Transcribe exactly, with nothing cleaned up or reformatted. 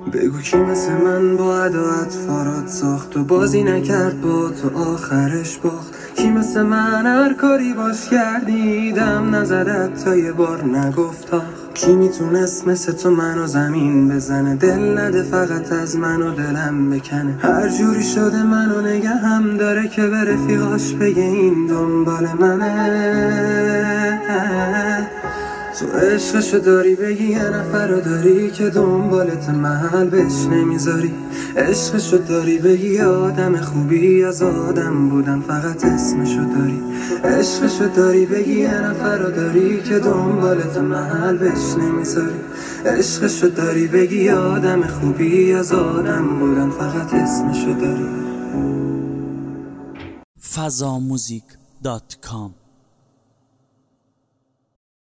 بگو کی مثل من با عداعت فاراد ساخت و بازی نکرد با تو آخرش باخت. کی مثل من هر کاری باش کردیدم نزدت تا یه بار نگفت آخ. کی میتونست مثل تو منو زمین بزنه، دل نده فقط از منو دلم بکنه. هر جوری شده منو نگه هم داره که به رفیقاش بگه این دنبال منه. تو عشقشو داری بگی یه نفر رو داری که دنبالت محل بهش نمیذاری. عشقشو داری بگی یه آدم خوبی از آدم بودن فقط اسمشو داری. عشقشو داری بگی یه نفر رو داری که دنبالت محل بهش نمیذاری. عشقشو داری بگی یه آدم خوبی از آدم بودن فقط اسمشو داری. فضاموزیک دات کام